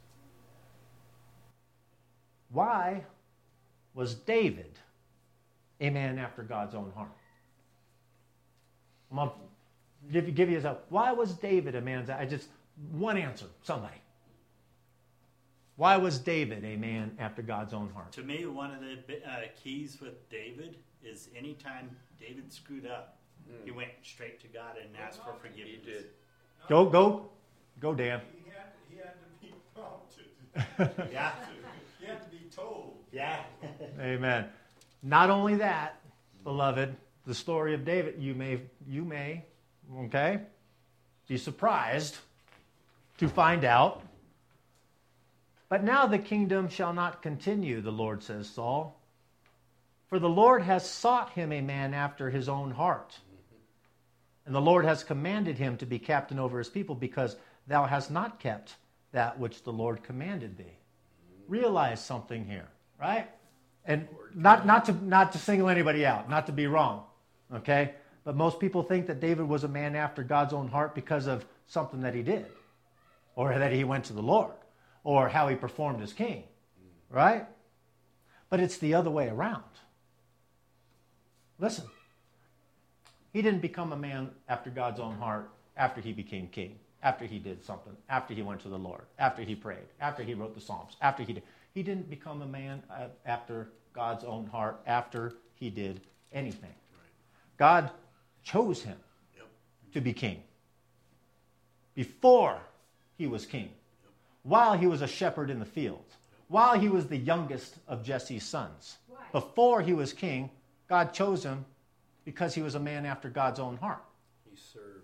Why was David a man after God's own heart? I'm going to give you, give you a, why was David a man? I just, one answer, somebody. Why was David a man after God's own heart? To me, one of the uh, keys with David is anytime David screwed up, mm. he went straight to God and asked for forgiveness. He did. Go, go, go, Dan. He had, he had to be prompted. Yeah. He had to be told. Yeah. Amen. Not only that, beloved, the story of David, you may, you may, okay, be surprised to find out. But now the kingdom shall not continue, the Lord says, Saul. For the Lord has sought him a man after his own heart. And the Lord has commanded him to be captain over his people, because thou hast not kept that which the Lord commanded thee. Realize something here, right? And not, not, to, not to single anybody out, not to be wrong, okay? But most people think that David was a man after God's own heart because of something that he did, or that he went to the Lord, or how he performed as king, right? But it's the other way around. Listen, he didn't become a man after God's own heart after he became king, after he did something, after he went to the Lord, after he prayed, after he wrote the Psalms, after he did. He didn't become a man after God's own heart after he did anything. God chose him Yep. to be king before he was king, yep. while he was a shepherd in the fields, yep. while he was the youngest of Jesse's sons. Why? Before he was king, God chose him because he was a man after God's own heart. He served.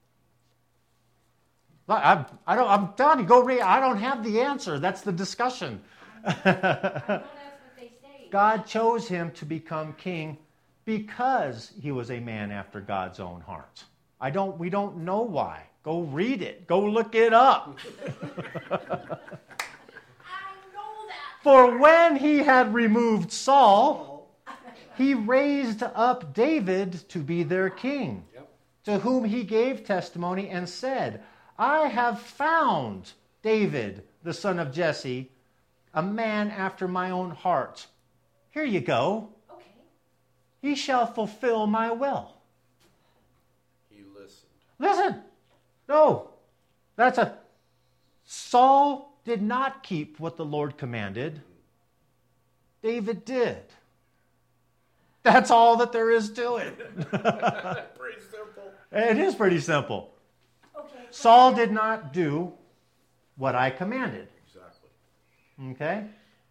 I'm, I don't, I'm telling you, go read. I don't have the answer. That's the discussion. I know that's what they say. God chose him to become king because he was a man after God's own heart. I don't. We don't know why. Go read it. Go look it up. I know that. For when he had removed Saul, he raised up David to be their king, Yep. to whom he gave testimony and said, I have found David, the son of Jesse, a man after my own heart. Here you go. Okay. He shall fulfill my will. He listened. Listen. No. That's a... Saul did not keep what the Lord commanded. David did. That's all that there is to it. Pretty simple. It is pretty simple. Okay. Saul did not do what I commanded. Exactly. Okay?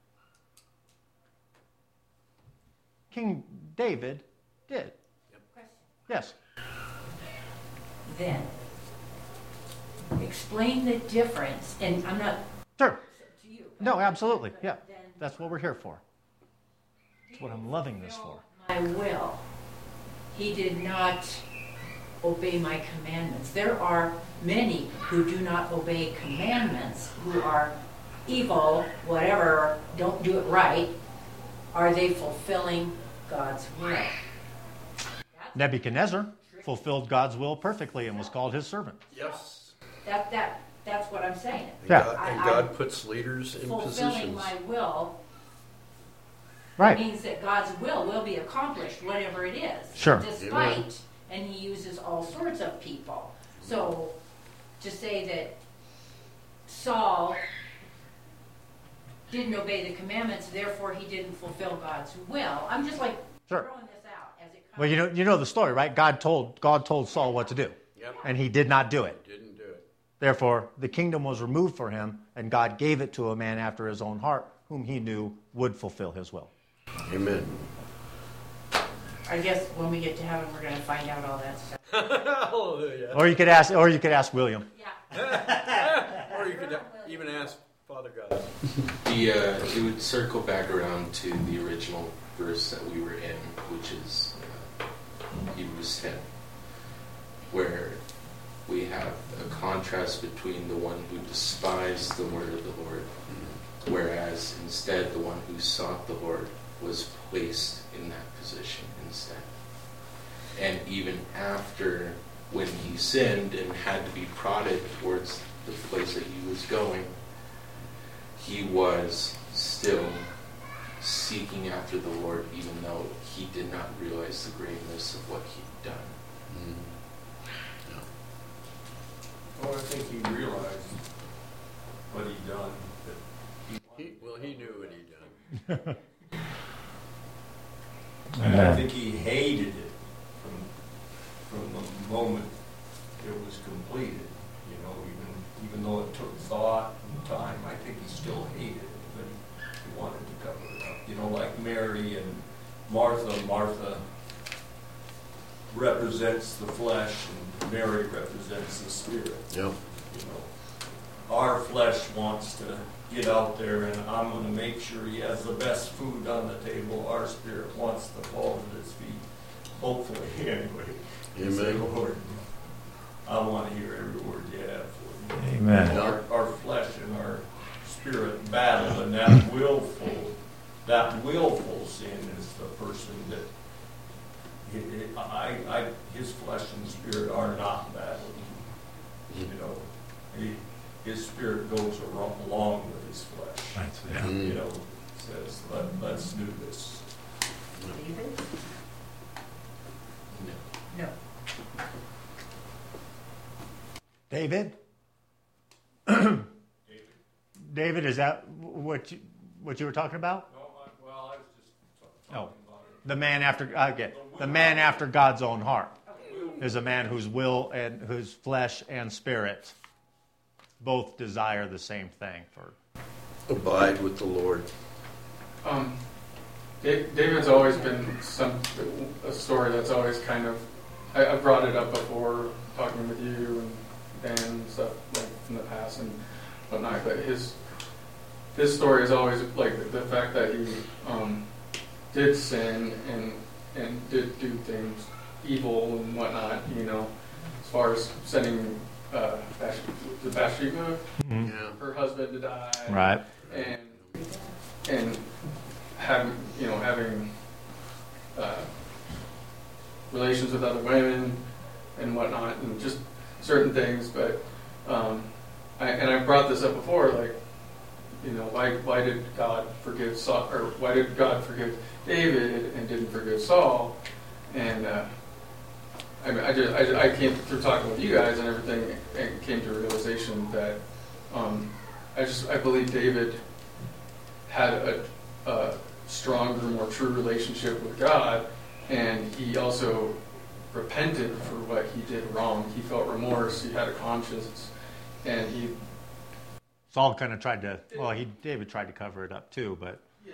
King David did. Question. Yes. Then, explain the difference, and I'm not Sure. to you. No, absolutely. but Yeah. then- That's what we're here for. That's what I'm loving this for. My will. He did not obey my commandments. There are many who do not obey commandments, who are evil, whatever, don't do it right. Are they fulfilling God's will? Nebuchadnezzar fulfilled God's will perfectly and was called his servant. Yes. That, that, that's what I'm saying. And Yeah. God, and I- God I'm puts leaders in Fulfilling positions. my will Right. means that God's will will be accomplished, whatever it is. Sure. Despite, Amen. and he uses all sorts of people. So to say that Saul didn't obey the commandments, therefore he didn't fulfill God's will. I'm just like Sure. throwing this out as it comes. Well, you know, you know the story, right? God told God told Saul what to do, Yep. and he did not do it. Didn't do it. Therefore, the kingdom was removed for him, and God gave it to a man after his own heart, whom he knew would fulfill his will. Amen. I guess when we get to heaven, we're going to find out all that stuff. Hallelujah. Or you could ask, or you could ask William. Yeah. Or you could even ask Father God. The uh, it would circle back around to the original verse that we were in, which is uh, Hebrews ten, where we have a contrast between the one who despised the word of the Lord, whereas instead the one who sought the Lord was placed in that position instead. And even after, when he sinned and had to be prodded towards the place that he was going, he was still seeking after the Lord, even though he did not realize the greatness of what he'd done. Mm-hmm. Yeah. Well, I think he realized what he'd done. That he He, well, he knew what he'd done. And Yeah. I think he hated it from from the moment it was completed. You know, even even though it took thought and time, I think he still hated it, but he, he wanted to cover it up. You know, like Mary and Martha. Martha represents the flesh, and Mary represents the spirit. Yep. You know, our flesh wants to get out there, and I'm going to make sure he has the best food on the table. Our spirit wants to fall at his feet, hopefully, anyway. And say, Amen. Lord, I want to hear every word you have for me. Amen. Our, our flesh and our spirit battle, and that willful, that willful sin is the person that it, it, I, I, his flesh and spirit are not battling. You know, he, his spirit goes along with his flesh. That's, yeah. Mm. You know, says, Let, let's do this. David? No. No. David? David, is that what you, what you were talking about? No, I, well, I was just Oh. talking about it. The man after okay, the man after God's own heart is a man whose will and whose flesh and spirit both desire the same thing. For Abide with the Lord. Um, Da- David's always been some a story that's always kind of. I, I brought it up before talking with you and Dan and stuff like in the past and whatnot. But his his story is always like the fact that he um, did sin and and did do things evil and whatnot. You know, as far as sending uh, Bash- the Bathsheba, Mhm. Yeah. her husband, to die, right, and and having you know having uh, relations with other women and whatnot, and just certain things. But um, I, and I brought this up before, like you know why why did God forgive Saul, or why did God forgive David and didn't forgive Saul? And uh, I mean, I just I, I came through talking with you guys and everything, and came to a realization that um, I just I believe David had a, a stronger, more true relationship with God, and he also repented for what he did wrong. He felt remorse. He had a conscience, and he Saul kind of tried to. Well, he David tried to cover it up too, but yeah.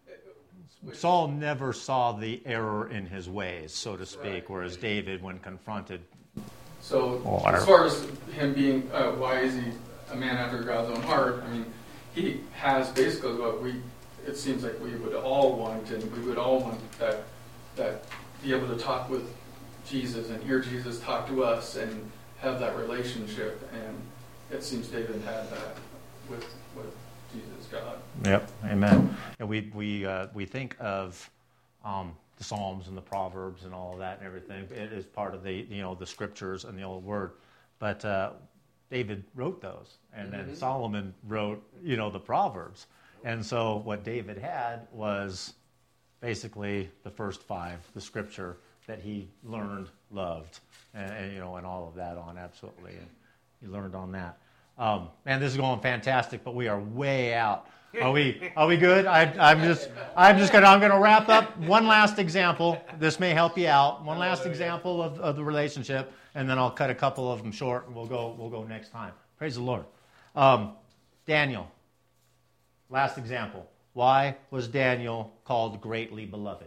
Saul never saw the error in his ways, so to speak. Right. Whereas David, when confronted, So Oh, I as don't- far as him being, uh, why is he a man after God's own heart? I mean, he has basically what we. It seems like we would all want, and we would all want that that be able to talk with Jesus and hear Jesus talk to us and have that relationship. And it seems David had that with with Jesus, God. Yep, amen. And we we uh, we think of um, the Psalms and the Proverbs and all of that and everything. It is part of the you know the scriptures and the old word, but uh, David wrote those, and then Mhm. Solomon wrote you know the Proverbs. And so what David had was basically the first five, the scripture that he learned, loved, and, and you know, and all of that on absolutely. And he learned on that. Um, man, this is going fantastic, but we are way out. Are we? Are we good? I, I'm just. I'm just gonna. I'm gonna wrap up. One last example. This may help you out. One last example of, of the relationship, and then I'll cut a couple of them short, and we'll go. We'll go next time. Praise the Lord. Um, Daniel. Last example. Why was Daniel called greatly beloved?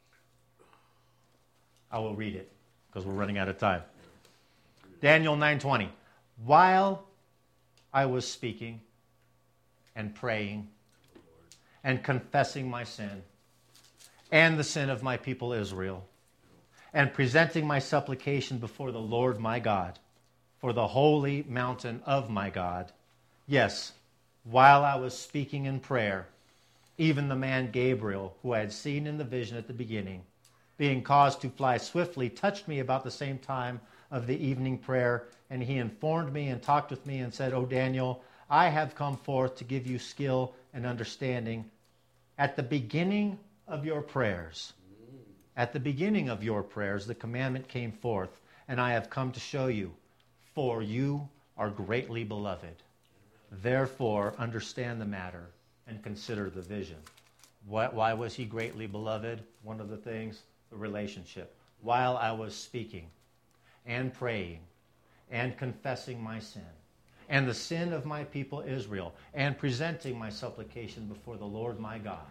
I will read it because we're running out of time. Daniel nine twenty. While I was speaking and praying and confessing my sin and the sin of my people Israel and presenting my supplication before the Lord my God for the holy mountain of my God, yes, while I was speaking in prayer, even the man Gabriel, who I had seen in the vision at the beginning, being caused to fly swiftly, touched me about the same time of the evening prayer, and he informed me and talked with me and said, "O Daniel, I have come forth to give you skill and understanding at the beginning of your prayers." At the beginning of your prayers, the commandment came forth, and I have come to show you, for you are greatly beloved. Therefore, understand the matter and consider the vision. What, why was he greatly beloved? One of the things, the relationship. While I was speaking and praying and confessing my sin and the sin of my people Israel and presenting my supplication before the Lord my God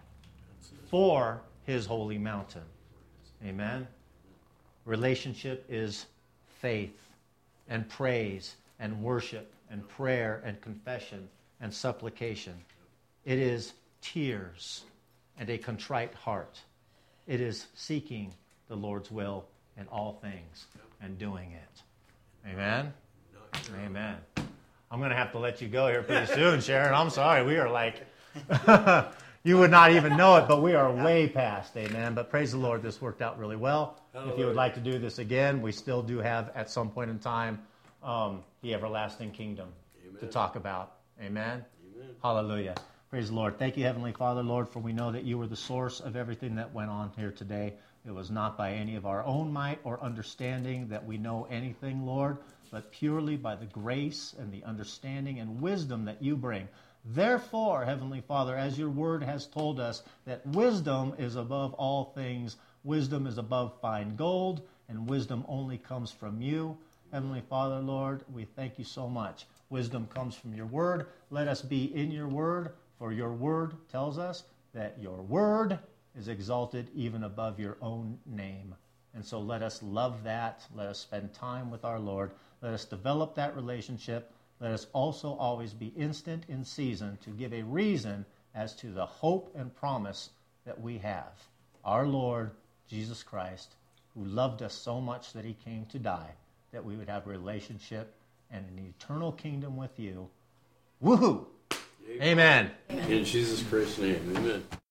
for his holy mountain. Amen. Relationship is faith and praise and worship and prayer and confession and supplication. It is tears and a contrite heart. It is seeking the Lord's will in all things and doing it. Amen? Amen. I'm going to have to let you go here pretty soon, Sharon. I'm sorry. We are like, you would not even know it, but we are way past. Amen. But praise the Lord, this worked out really well. Hallelujah. If you would like to do this again, we still do have at some point in time um, the everlasting kingdom Amen. To talk about. Amen? Amen. Hallelujah. Praise the Lord. Thank you, Heavenly Father, Lord, for we know that you were the source of everything that went on here today. It was not by any of our own might or understanding that we know anything, Lord, but purely by the grace and the understanding and wisdom that you bring. Therefore, Heavenly Father, as your word has told us that wisdom is above all things, wisdom is above fine gold, and wisdom only comes from you. Heavenly Father, Lord, we thank you so much. Wisdom comes from your word. Let us be in your word, for your word tells us that your word is exalted even above your own name. And so let us love that. Let us spend time with our Lord. Let us develop that relationship. Let us also always be instant in season to give a reason as to the hope and promise that we have. Our Lord, Jesus Christ, who loved us so much that he came to die, that we would have a relationship and an eternal kingdom with you. Woohoo! Amen. In Jesus Christ's name, amen.